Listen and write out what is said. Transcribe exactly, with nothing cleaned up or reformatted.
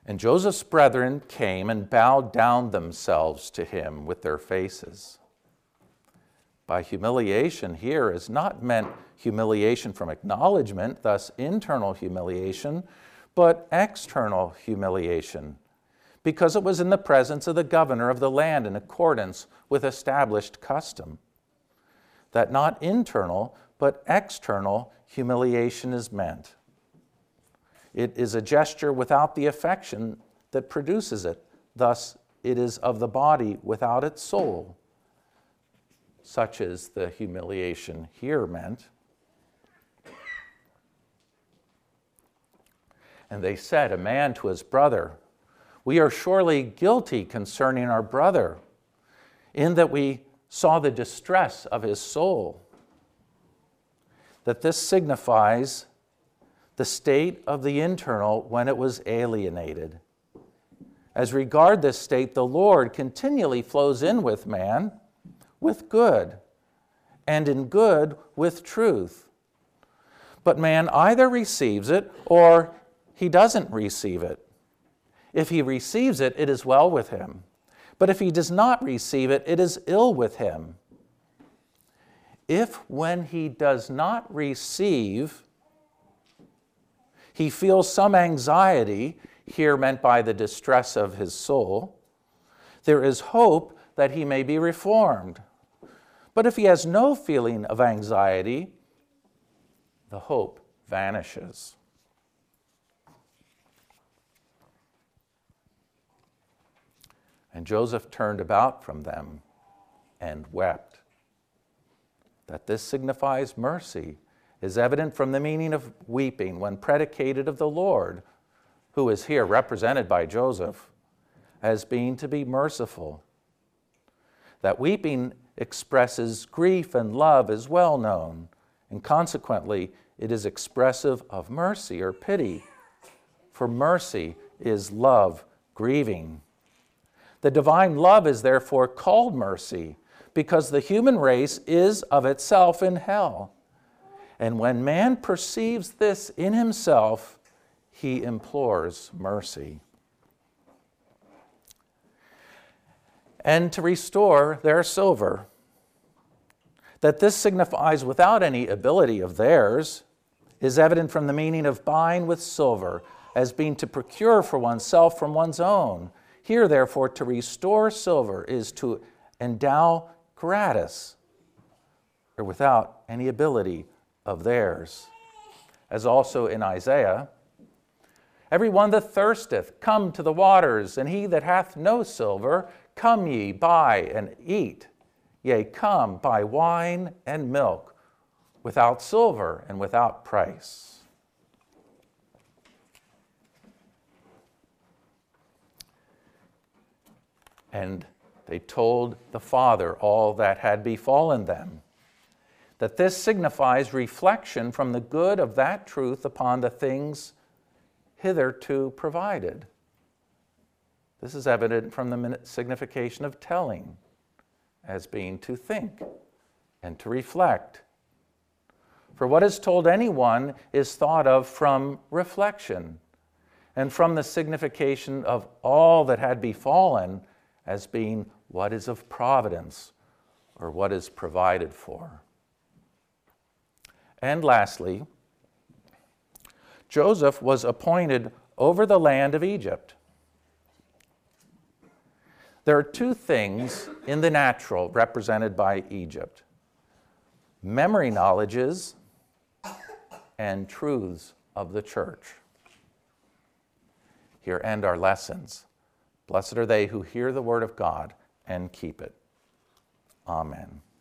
And Joseph's brethren came and bowed down themselves to him with their faces. By humiliation here is not meant humiliation from acknowledgement, thus internal humiliation, but external humiliation, because it was in the presence of the governor of the land in accordance with established custom. That not internal, but external humiliation is meant. It is a gesture without the affection that produces it. Thus, it is of the body without its soul. Such is the humiliation here meant. And they said, a man to his brother, we are surely guilty concerning our brother, in that we saw the distress of his soul. That this signifies the state of the internal when it was alienated. As regard this state, the Lord continually flows in with man, with good, and in good with truth. But man either receives it or he doesn't receive it. If he receives it, it is well with him. But if he does not receive it, it is ill with him. If when he does not receive, he feels some anxiety, here meant by the distress of his soul, there is hope that he may be reformed. But if he has no feeling of anxiety, the hope vanishes. And Joseph turned about from them and wept. That this signifies mercy is evident from the meaning of weeping when predicated of the Lord, who is here represented by Joseph as being to be merciful. That weeping expresses grief and love is well known, and consequently it is expressive of mercy or pity, for mercy is love grieving. The divine love is therefore called mercy, because the human race is of itself in hell. And when man perceives this in himself, he implores mercy. And to restore their silver. That this signifies without any ability of theirs is evident from the meaning of buying with silver, as being to procure for oneself from one's own. Here, therefore, to restore silver is to endow gratis, or without any ability of theirs. As also in Isaiah, every one that thirsteth, come to the waters, and he that hath no silver, come ye, buy and eat. Yea, come, buy wine and milk, without silver and without price. And they told the father all that had befallen them, that this signifies reflection from the good of that truth upon the things hitherto provided. This is evident from the signification of telling, as being to think and to reflect. For what is told anyone is thought of from reflection, and from the signification of all that had befallen as being what is of providence, or what is provided for. And lastly, Joseph was appointed over the land of Egypt. There are two things in the natural represented by Egypt: memory knowledges and truths of the church. Here end our lessons. Blessed are they who hear the word of God and keep it. Amen.